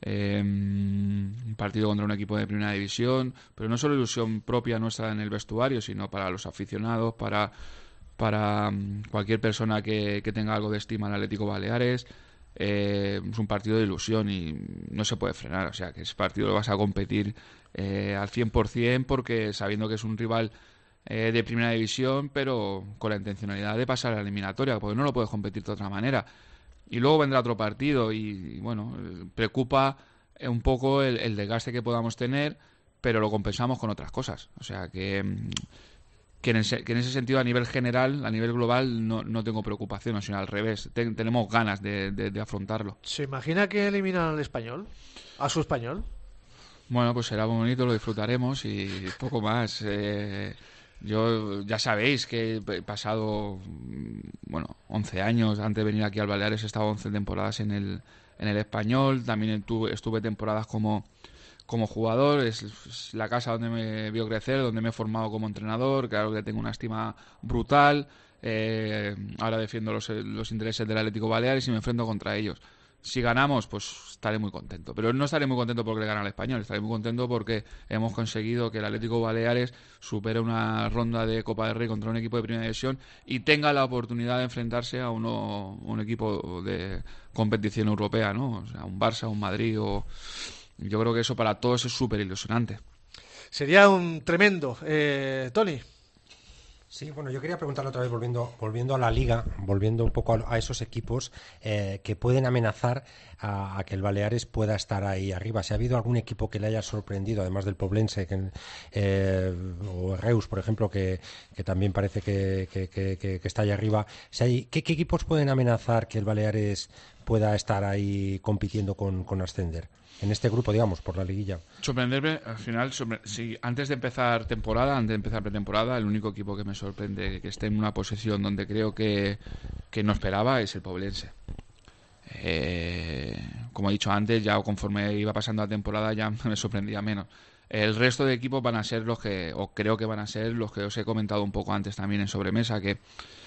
Un partido contra un equipo de primera división, pero no solo ilusión propia nuestra en el vestuario, sino para los aficionados, para cualquier persona que tenga algo de estima al Atlético Baleares. Es un partido de ilusión y no se puede frenar. O sea, que ese partido lo vas a competir al 100%, porque sabiendo que es un rival de primera división, pero con la intencionalidad de pasar a la eliminatoria, porque no lo puedes competir de otra manera. Y luego vendrá otro partido y bueno, preocupa un poco el desgaste que podamos tener, pero lo compensamos con otras cosas. O sea, que en ese sentido, a nivel general, a nivel global, no tengo preocupación, sino al revés. Tenemos ganas de afrontarlo. ¿Se imagina que eliminan al Español? ¿A su Español? Bueno, pues será muy bonito, lo disfrutaremos y poco más. Yo ya sabéis que he pasado 11 años. Antes de venir aquí al Baleares he estado 11 temporadas en el Español. También estuve temporadas como jugador. Es la casa donde me vio crecer, donde me he formado como entrenador. Claro que tengo una estima brutal. Ahora defiendo los intereses del Atlético Baleares y me enfrento contra ellos. Si ganamos, pues estaré muy contento. Pero no estaré muy contento porque le gane al Español, estaré muy contento porque hemos conseguido que el Atlético Baleares supere una ronda de Copa del Rey contra un equipo de primera división y tenga la oportunidad de enfrentarse a un equipo de competición europea, ¿no? O sea, un Barça, un Madrid. Yo creo que eso para todos es súper ilusionante. Sería un tremendo. Tony. Sí, bueno, yo quería preguntarle otra vez, volviendo a la Liga, volviendo un poco a esos equipos que pueden amenazar a que el Baleares pueda estar ahí arriba. Si ha habido algún equipo que le haya sorprendido, además del Poblense o Reus, por ejemplo, que también parece que está ahí arriba. ¿Qué equipos pueden amenazar que el Baleares pueda estar ahí compitiendo con ascender? En este grupo, digamos, por la liguilla. Sorprenderme, al final, si antes de empezar pretemporada, el único equipo que me sorprende que esté en una posición donde creo que no esperaba es el Poblense. Como he dicho antes, ya conforme iba pasando la temporada ya me sorprendía menos. El resto de equipos van a ser los que, o creo que van a ser los que os he comentado un poco antes también en sobremesa, que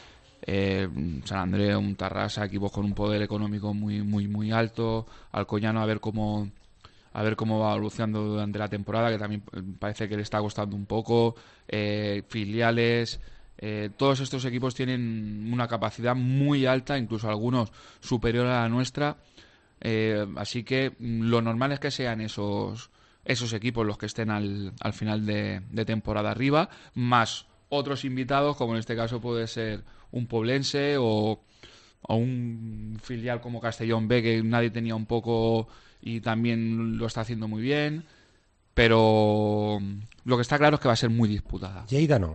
San Andreu, un Tarrasa, equipos con un poder económico muy muy muy alto, Alcoyano a ver cómo va evolucionando durante la temporada, que también parece que le está costando un poco, filiales, todos estos equipos tienen una capacidad muy alta, incluso algunos superior a la nuestra, así que lo normal es que sean esos equipos los que estén al final de temporada arriba, más otros invitados, como en este caso puede ser un Poblense o un filial como Castellón B, que nadie tenía un poco y también lo está haciendo muy bien, pero lo que está claro es que va a ser muy disputada. Lleida no.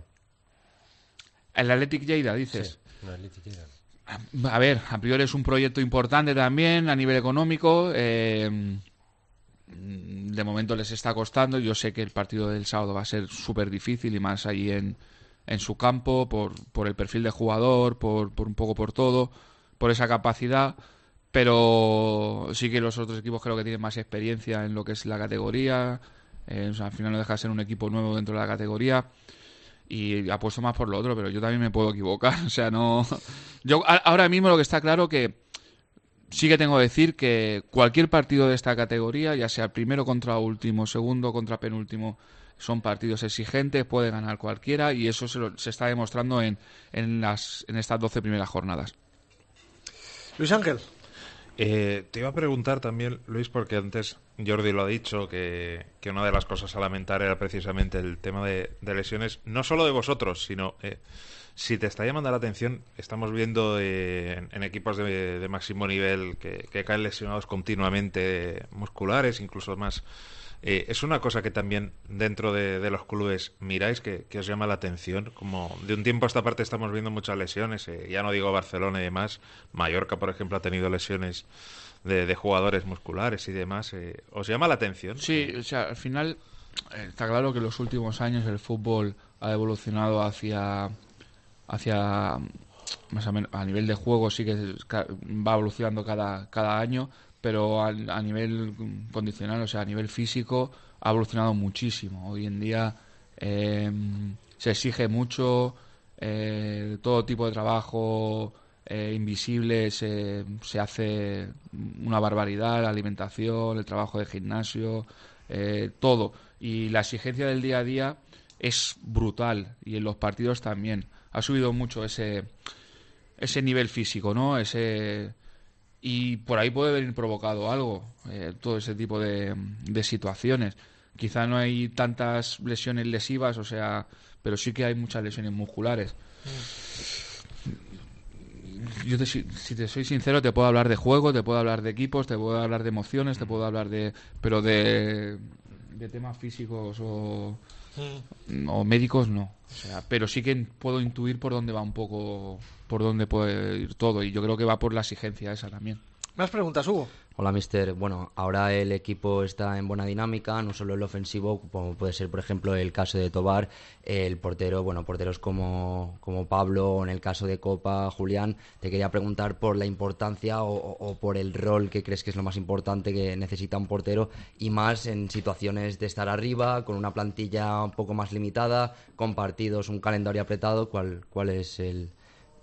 El Athletic Lleida, dices. Sí, el Athletic Lleida. A ver, a priori es un proyecto importante también a nivel económico. De momento les está costando. Yo sé que el partido del sábado va a ser súper difícil y más allí en su campo, por el perfil de jugador, por un poco por todo, por esa capacidad. Pero sí que los otros equipos creo que tienen más experiencia en lo que es la categoría. O sea, al final no deja de ser un equipo nuevo dentro de la categoría y apuesto más por lo otro, pero yo también me puedo equivocar. O sea, no. Yo ahora mismo lo que está claro que sí que tengo que decir que cualquier partido de esta categoría, ya sea primero contra último, segundo contra penúltimo, son partidos exigentes, puede ganar cualquiera y eso se está demostrando en estas 12 primeras jornadas. Luis Ángel. Te iba a preguntar también, Luis, porque antes Jordi lo ha dicho, que una de las cosas a lamentar era precisamente el tema de lesiones, no solo de vosotros, sino si te está llamando la atención, estamos viendo en equipos de máximo nivel que caen lesionados continuamente, musculares, incluso más. ¿Es una cosa que también dentro de los clubes miráis, que os llama la atención? Como de un tiempo a esta parte estamos viendo muchas lesiones, ya no digo Barcelona y demás, Mallorca, por ejemplo, ha tenido lesiones de jugadores musculares y demás. ¿Os llama la atención? Sí, o sea, al final está claro que en los últimos años el fútbol ha evolucionado hacia más o menos, a nivel de juego sí que va evolucionando cada año, pero a nivel condicional, o sea, a nivel físico, ha evolucionado muchísimo. Hoy en día se exige mucho, todo tipo de trabajo invisible se hace una barbaridad, la alimentación, el trabajo de gimnasio, todo. Y la exigencia del día a día es brutal, y en los partidos también. Ha subido mucho ese nivel físico, ¿no? Y por ahí puede haber provocado algo, todo ese tipo de situaciones. Quizá no hay tantas lesiones lesivas, o sea, pero sí que hay muchas lesiones musculares. Yo si te soy sincero, te puedo hablar de juego, te puedo hablar de equipos, te puedo hablar de emociones, te puedo hablar pero de temas físicos o médicos no. O sea, pero sí que puedo intuir por dónde va un poco, por dónde puede ir todo, y yo creo que va por la exigencia esa también. ¿Más preguntas, Hugo? Hola, mister. Bueno, ahora el equipo está en buena dinámica, no solo el ofensivo, como puede ser, por ejemplo, el caso de Tobar, el portero, bueno, porteros como Pablo, o en el caso de Copa, Julián. Te quería preguntar por la importancia o por el rol que crees que es lo más importante que necesita un portero, y más en situaciones de estar arriba, con una plantilla un poco más limitada, con partidos, un calendario apretado. ¿Cuál es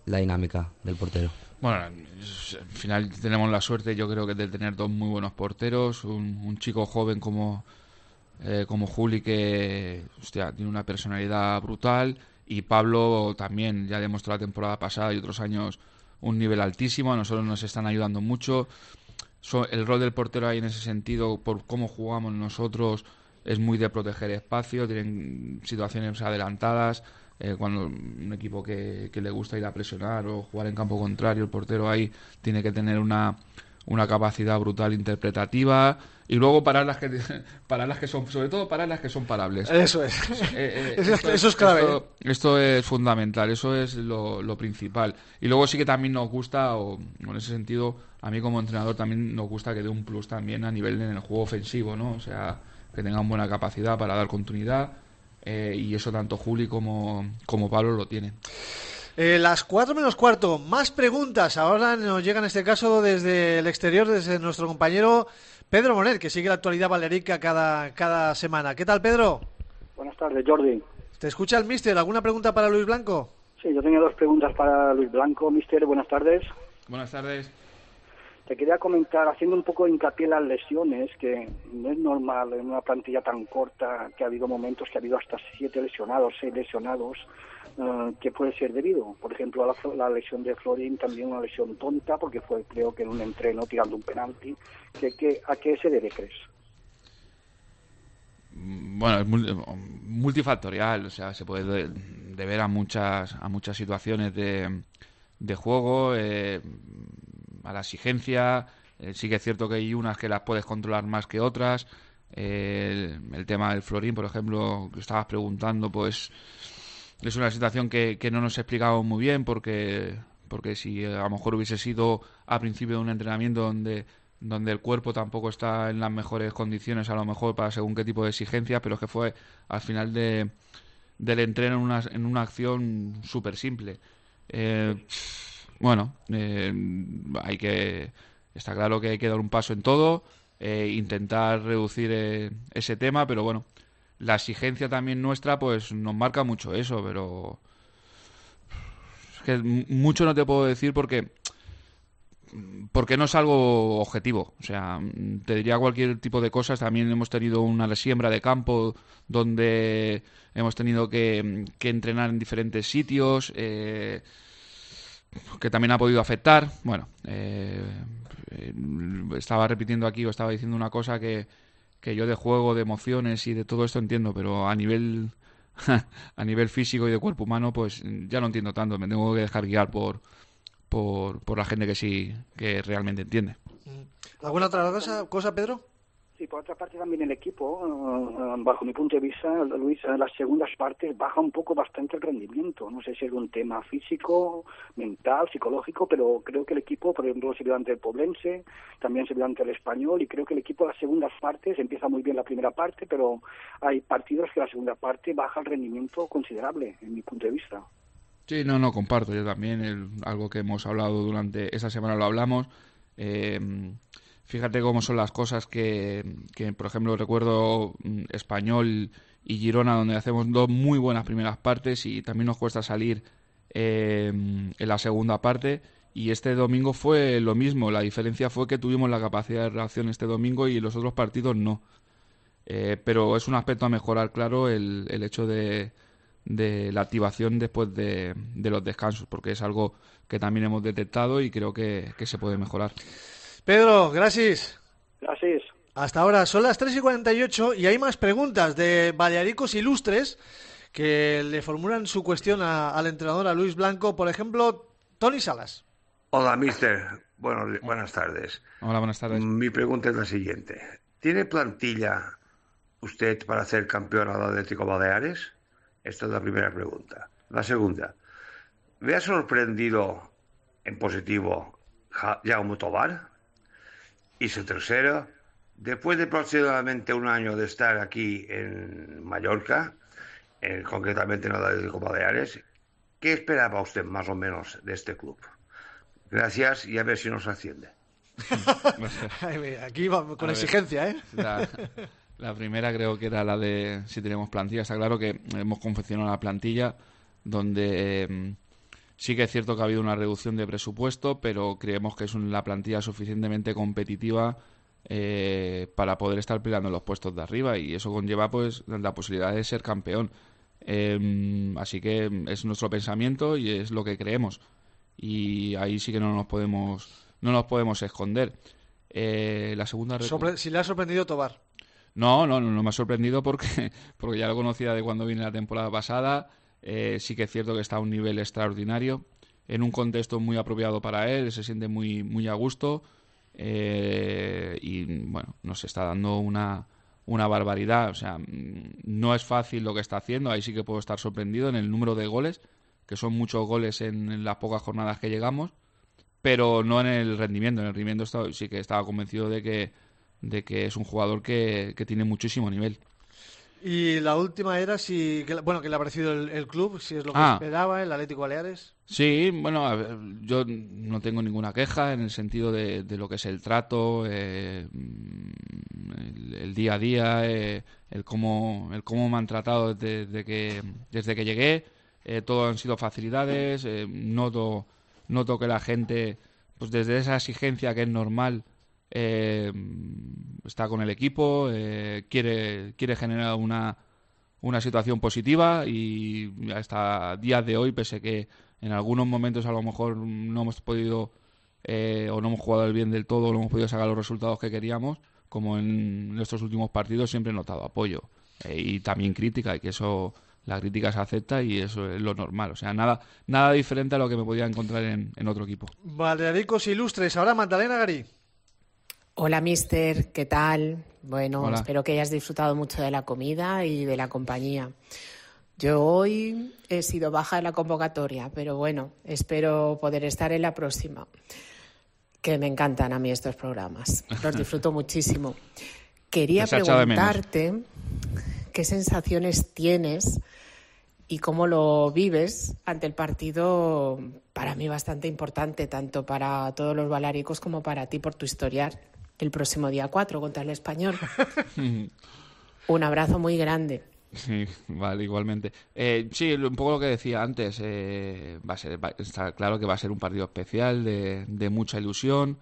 la dinámica del portero. Bueno, al final tenemos la suerte, yo creo, que de tener dos muy buenos porteros, un chico joven como Juli, que tiene una personalidad brutal, y Pablo también ya demostró la temporada pasada y otros años un nivel altísimo. A nosotros nos están ayudando mucho. El rol del portero ahí en ese sentido, por cómo jugamos nosotros, es muy de proteger espacio, tienen situaciones adelantadas. Cuando un equipo que le gusta ir a presionar o jugar en campo contrario, el portero ahí tiene que tener una capacidad brutal interpretativa, y luego parar las que son, sobre todo parar las que son parables. Eso es. Eso es clave. Esto es fundamental, eso es lo principal. Y luego sí que también nos gusta, o en ese sentido, a mí como entrenador también nos gusta que dé un plus también a nivel en el juego ofensivo, ¿no? O sea, que tengan buena capacidad para dar continuidad, y eso tanto Juli como Pablo lo tienen. Las 4 menos cuarto, más preguntas. Ahora nos llega en este caso desde el exterior, desde nuestro compañero Pedro Monet, que sigue la actualidad balearica cada semana. ¿Qué tal, Pedro? Buenas tardes, Jordi. ¿Te escucha el míster? ¿Alguna pregunta para Luis Blanco? Sí, yo tenía 2 preguntas para Luis Blanco. Míster, buenas tardes. Buenas tardes. Te quería comentar, haciendo un poco de hincapié en las lesiones, que no es normal en una plantilla tan corta, que ha habido momentos que ha habido hasta 7 lesionados, 6 lesionados. ¿Qué puede ser debido? Por ejemplo, a la lesión de Florin, también una lesión tonta, porque fue, creo que en un entreno tirando un penalti. ¿A qué se debe, crees? Bueno, es multifactorial, o sea, se puede deber a muchas situaciones de juego, a la exigencia. Sí que es cierto que hay unas que las puedes controlar más que otras. El tema del Florin, por ejemplo, que estabas preguntando, pues es una situación que no nos explicamos muy bien, porque si a lo mejor hubiese sido a principio de un entrenamiento donde el cuerpo tampoco está en las mejores condiciones, a lo mejor para según qué tipo de exigencia, pero es que fue al final del entreno en una acción súper simple. Está claro que hay que dar un paso en todo, intentar reducir ese tema, pero bueno, la exigencia también nuestra pues nos marca mucho eso, pero es que mucho no te puedo decir porque no es algo objetivo. O sea, te diría cualquier tipo de cosas. También hemos tenido una siembra de campo donde hemos tenido que entrenar en diferentes sitios, que también ha podido afectar. Bueno, estaba repitiendo aquí, o estaba diciendo una cosa que yo de juego, de emociones y de todo esto entiendo, pero a nivel físico y de cuerpo humano pues ya no entiendo tanto. Me tengo que dejar guiar por la gente que sí, que realmente entiende. ¿Alguna otra cosa, Pedro? Sí, por otra parte también el equipo, bajo mi punto de vista, Luis, en las segundas partes baja un poco bastante el rendimiento. No sé si es un tema físico, mental, psicológico, pero creo que el equipo, por ejemplo, se vio ante el Poblense, también se vio ante el Español, y creo que el equipo en las segundas partes empieza muy bien la primera parte, pero hay partidos que la segunda parte baja el rendimiento considerable, en mi punto de vista. Sí, no, comparto. Yo también, algo que hemos hablado durante esta semana lo hablamos. Fíjate cómo son las cosas que por ejemplo, recuerdo Español y Girona, donde hacemos 2 muy buenas primeras partes y también nos cuesta salir en la segunda parte. Y este domingo fue lo mismo. La diferencia fue que tuvimos la capacidad de reacción este domingo y los otros partidos no. Pero es un aspecto a mejorar, claro, el hecho de la activación después de los descansos, porque es algo que también hemos detectado y creo que se puede mejorar. Pedro, gracias. Gracias. Hasta ahora son las 3:48 y hay más preguntas de balearicos ilustres que le formulan su cuestión al entrenador, a Luis Blanco. Por ejemplo, Tony Salas. Hola, mister. Buenas tardes. Hola, buenas tardes. Mi pregunta es la siguiente. ¿Tiene plantilla usted para ser campeón al Atlético Baleares? Esta es la primera pregunta. La segunda. ¿Me ha sorprendido en positivo Jaume Tobar? Y su tercera, después de aproximadamente un año de estar aquí en Mallorca, concretamente en el Atlético Baleares, ¿qué esperaba usted más o menos de este club? Gracias, y a ver si nos asciende. Aquí va con exigencia, ¿eh? La primera creo que era la de si tenemos plantilla. Está claro que hemos confeccionado la plantilla donde Sí que es cierto que ha habido una reducción de presupuesto, pero creemos que es la plantilla suficientemente competitiva para poder estar peleando en los puestos de arriba, y eso conlleva pues la posibilidad de ser campeón. Así que es nuestro pensamiento y es lo que creemos, y ahí sí que no nos podemos esconder. La segunda si le ha sorprendido Tobar. No me ha sorprendido porque ya lo conocía de cuando vine la temporada pasada. Sí que es cierto que está a un nivel extraordinario, en un contexto muy apropiado para él, se siente muy, muy a gusto, y bueno, nos está dando una barbaridad. O sea, no es fácil lo que está haciendo, ahí sí que puedo estar sorprendido en el número de goles, que son muchos goles en las pocas jornadas que llegamos, pero no en el rendimiento. En el rendimiento sí que estaba convencido de que es un jugador que tiene muchísimo nivel. Y la última era que le ha parecido el club, si es lo que esperaba, el Atlético Baleares. Sí, bueno, a ver, yo no tengo ninguna queja en el sentido de lo que es el trato, el día a día, el cómo me han tratado desde que llegué. Todo han sido facilidades. Noto que la gente, pues desde esa exigencia que es normal, está con el equipo, quiere generar una situación positiva, y hasta días de hoy, pese que en algunos momentos a lo mejor no hemos podido o no hemos jugado el bien del todo, no hemos podido sacar los resultados que queríamos, como en nuestros últimos partidos, siempre he notado apoyo y también crítica, y que eso, la crítica se acepta y eso es lo normal. O sea, nada diferente a lo que me podía encontrar en otro equipo. Balearicos ilustres, ahora Magdalena Garí. Hola, mister, ¿qué tal? Bueno, Hola. Espero que hayas disfrutado mucho de la comida y de la compañía. Yo hoy he sido baja en la convocatoria, pero bueno, espero poder estar en la próxima. Que me encantan a mí estos programas, los disfruto muchísimo. Quería preguntarte qué sensaciones tienes y cómo lo vives ante el partido, para mí bastante importante, tanto para todos los balearicos como para ti por tu historial, el próximo día 4 contra el Español. Un abrazo muy grande. Sí, vale, igualmente. Sí, un poco lo que decía antes, está claro que va a ser un partido especial, de mucha ilusión,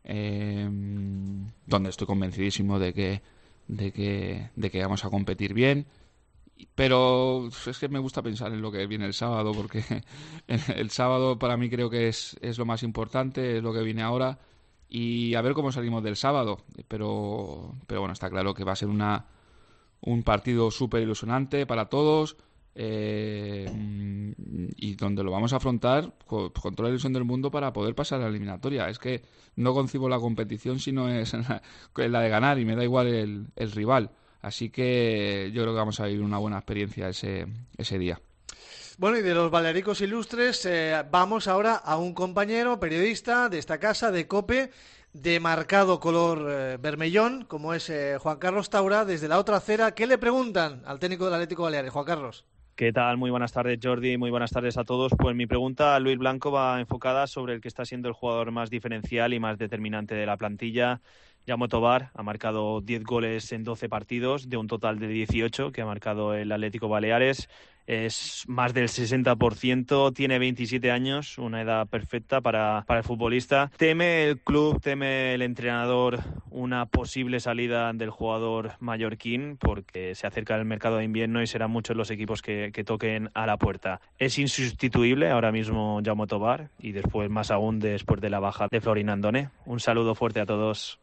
donde estoy convencidísimo de que vamos a competir bien. Pero es que me gusta pensar en lo que viene el sábado, porque el sábado para mí creo que es lo más importante, es lo que viene ahora, y a ver cómo salimos del sábado. Pero bueno, está claro que va a ser un partido súper ilusionante para todos, y donde lo vamos a afrontar con toda la ilusión del mundo para poder pasar a la eliminatoria. Es que no concibo la competición si no es la de ganar, y me da igual el rival. Así que yo creo que vamos a vivir una buena experiencia ese día. Bueno, y de los balearicos ilustres, vamos ahora a un compañero periodista de esta casa, de COPE, de marcado color vermellón, como es Juan Carlos Taura, desde la otra acera. ¿Qué le preguntan al técnico del Atlético Baleares, Juan Carlos? ¿Qué tal? Muy buenas tardes, Jordi. Muy buenas tardes a todos. Pues mi pregunta a Luis Blanco va enfocada sobre el que está siendo el jugador más diferencial y más determinante de la plantilla. Jaume Tobar ha marcado 10 goles en 12 partidos, de un total de 18 que ha marcado el Atlético Baleares. Es más del 60%, tiene 27 años, una edad perfecta para el futbolista. ¿Teme el club, teme el entrenador una posible salida del jugador mallorquín? Porque se acerca el mercado de invierno y serán muchos los equipos que toquen a la puerta. Es insustituible ahora mismo Jaume Tobar, y después, más aún, después de la baja de Florin Andone. Un saludo fuerte a todos.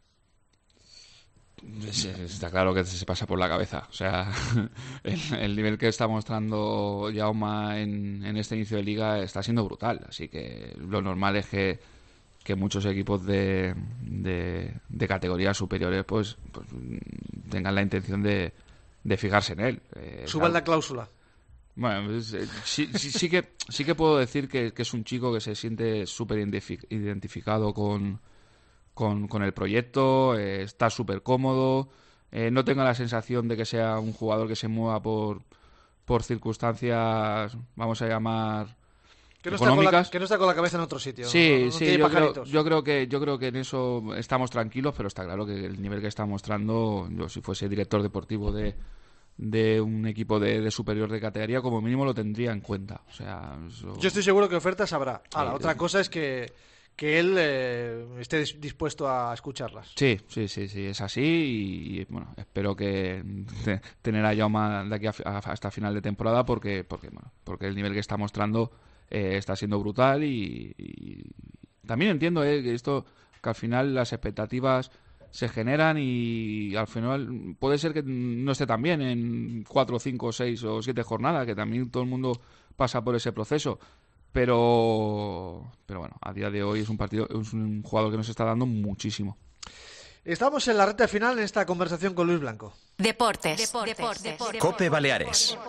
Está claro que se pasa por la cabeza. O sea, el nivel que está mostrando Jaume en este inicio de liga está siendo brutal. Así que lo normal es que muchos equipos de categorías superiores pues tengan la intención de fijarse en él. Suban la cláusula. Bueno, pues, sí que puedo decir que es un chico que se siente súper identificado con el proyecto, está súper cómodo, no tengo la sensación de que sea un jugador que se mueva por circunstancias, vamos a llamar, económicas. Que no está con la cabeza en otro sitio. Sí, no tiene pajaritos. yo creo que en eso estamos tranquilos, pero está claro que el nivel que está mostrando, yo si fuese director deportivo de de un equipo de superior de categoría, como mínimo lo tendría en cuenta. O sea, yo estoy seguro que ofertas habrá. Ahora, otra cosa es que él esté dispuesto a escucharlas. Sí, es así y bueno, espero que tener a Jaume de aquí hasta final de temporada porque el nivel que está mostrando está siendo brutal y también entiendo que al final las expectativas se generan y al final puede ser que no esté tan bien en 4, 5, 6 o 7 jornadas, que también todo el mundo pasa por ese proceso. Pero bueno, a día de hoy es un jugador que nos está dando muchísimo. Estamos en la recta final en esta conversación con Luis Blanco. Deportes. COPE Baleares.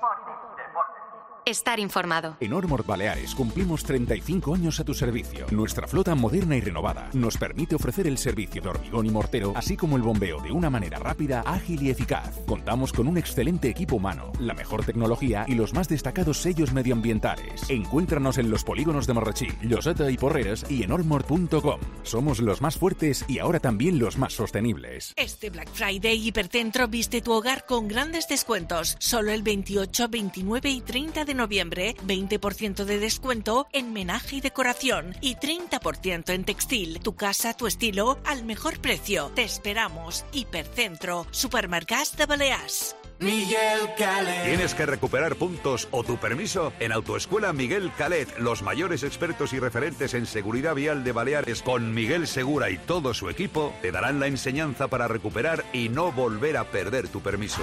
Estar informado. En Ormord Baleares cumplimos 35 años a tu servicio. Nuestra flota moderna y renovada nos permite ofrecer el servicio de hormigón y mortero, así como el bombeo de una manera rápida, ágil y eficaz. Contamos con un excelente equipo humano, la mejor tecnología y los más destacados sellos medioambientales. Encuéntranos en los polígonos de Marratxí, Lloseta y Porreres y en ormord.com. Somos los más fuertes y ahora también los más sostenibles. Este Black Friday Hipercentro viste tu hogar con grandes descuentos. Solo el 28, 29 y 30 de noviembre, 20% de descuento en menaje y decoración y 30% en textil. Tu casa, tu estilo, al mejor precio. Te esperamos. Hipercentro, Supermercats de Balears. Miguel Calet. ¿Tienes que recuperar puntos o tu permiso? En Autoescuela Miguel Calet, los mayores expertos y referentes en seguridad vial de Baleares, con Miguel Segura y todo su equipo, te darán la enseñanza para recuperar y no volver a perder tu permiso.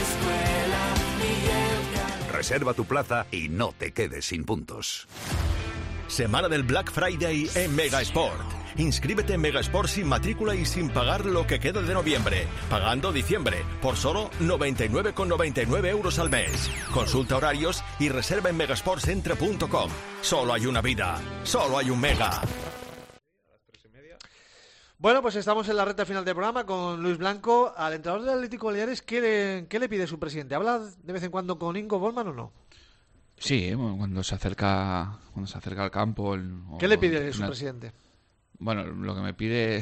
Reserva tu plaza y no te quedes sin puntos. Semana del Black Friday en Megasport. Inscríbete en Megasport sin matrícula y sin pagar lo que queda de noviembre, pagando diciembre por solo 99,99 euros al mes. Consulta horarios y reserva en megasportcentre.com. Solo hay una vida, solo hay un Mega. Bueno, pues estamos en la recta final del programa con Luis Blanco. Al entrenador del Atlético Baleares, ¿qué le pide su presidente? ¿Habla de vez en cuando con Ingo Bollmann o no? Sí, cuando se acerca al campo. ¿Qué le pide su presidente? Bueno, lo que me pide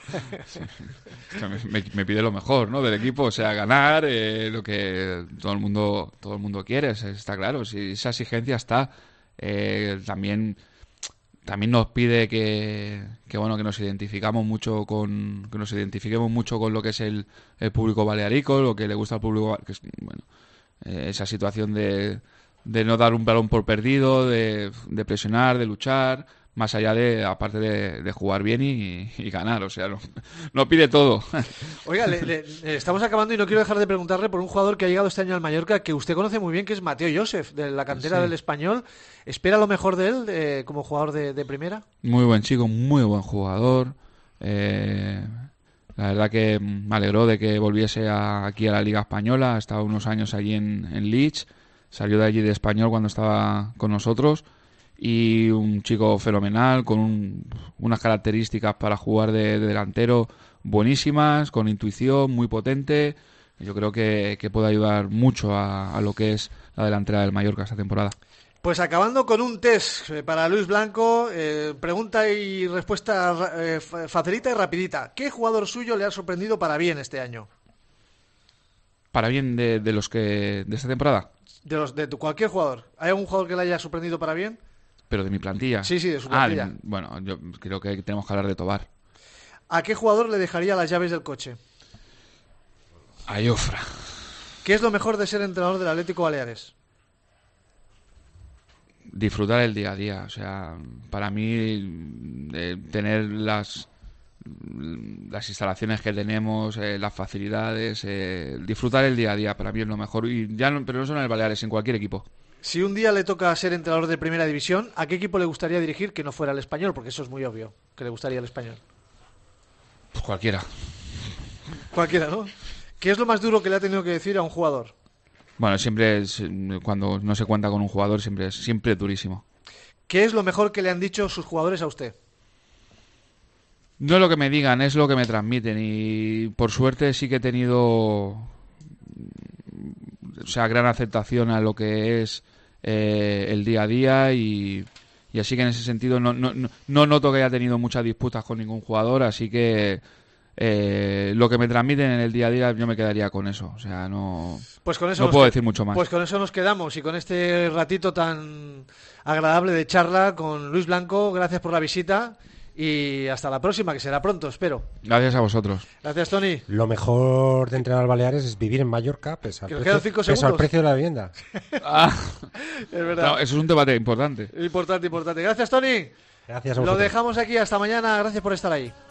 me pide lo mejor, ¿no? Del equipo, o sea, ganar, lo que todo el mundo quiere, está claro. Si esa exigencia está, también nos pide que nos identifiquemos mucho con lo que es el público balearico, lo que le gusta al público, que es, esa situación de no dar un balón por perdido, de presionar, de luchar, más allá aparte de jugar bien y ganar, o sea, no pide todo. Oiga, estamos acabando y no quiero dejar de preguntarle por un jugador que ha llegado este año al Mallorca, que usted conoce muy bien, que es Mateo Joseph, de la cantera del Español. ¿Espera lo mejor de él como jugador de primera? Muy buen chico, muy buen jugador. La verdad que me alegró de que volviese aquí a la Liga Española. Ha estado unos años allí en Leeds, salió de allí de Español cuando estaba con nosotros. Y un chico fenomenal, con unas características para jugar de delantero buenísimas, con intuición muy potente. Yo creo que puede ayudar mucho a lo que es la delantera del Mallorca esta temporada. Pues acabando con un test para Luis Blanco, pregunta y respuesta facilita y rapidita. ¿Qué jugador suyo le ha sorprendido para bien este año? ¿Para bien de esta temporada? De cualquier jugador. ¿Hay algún jugador que le haya sorprendido para bien? ¿Pero de mi plantilla? Sí, de su plantilla. Bueno, yo creo que tenemos que hablar de Tobar. ¿A qué jugador le dejaría las llaves del coche? A Jofre. ¿Qué es lo mejor de ser entrenador del Atlético Baleares? Disfrutar el día a día. O sea, para mí, tener las instalaciones que tenemos, las facilidades, disfrutar el día a día, para mí es lo mejor. Pero no solo en el Baleares, en cualquier equipo. Si un día le toca ser entrenador de primera división, ¿a qué equipo le gustaría dirigir que no fuera el Español? Porque eso es muy obvio, que le gustaría el Español. Pues cualquiera. Cualquiera, ¿no? ¿Qué es lo más duro que le ha tenido que decir a un jugador? Bueno, siempre cuando no se cuenta con un jugador, siempre es durísimo. ¿Qué es lo mejor que le han dicho sus jugadores a usted? No es lo que me digan, es lo que me transmiten. Y por suerte sí que he tenido gran aceptación a lo que es el día a día y así que en ese sentido no noto que haya tenido muchas disputas con ningún jugador, así que lo que me transmiten en el día a día, yo me quedaría con eso. O sea, no, pues con eso no puedo decir mucho más. Pues con eso nos quedamos y con este ratito tan agradable de charla con Luis Blanco. Gracias por la visita y hasta la próxima, que será pronto, espero. Gracias a vosotros. Gracias, Toni. Lo mejor de entrenar al Baleares es vivir en Mallorca, pese al precio de la vivienda. Es verdad. No, eso es un debate importante. Importante. Gracias, Toni. Gracias a vosotros. Lo dejamos aquí. Hasta mañana. Gracias por estar ahí.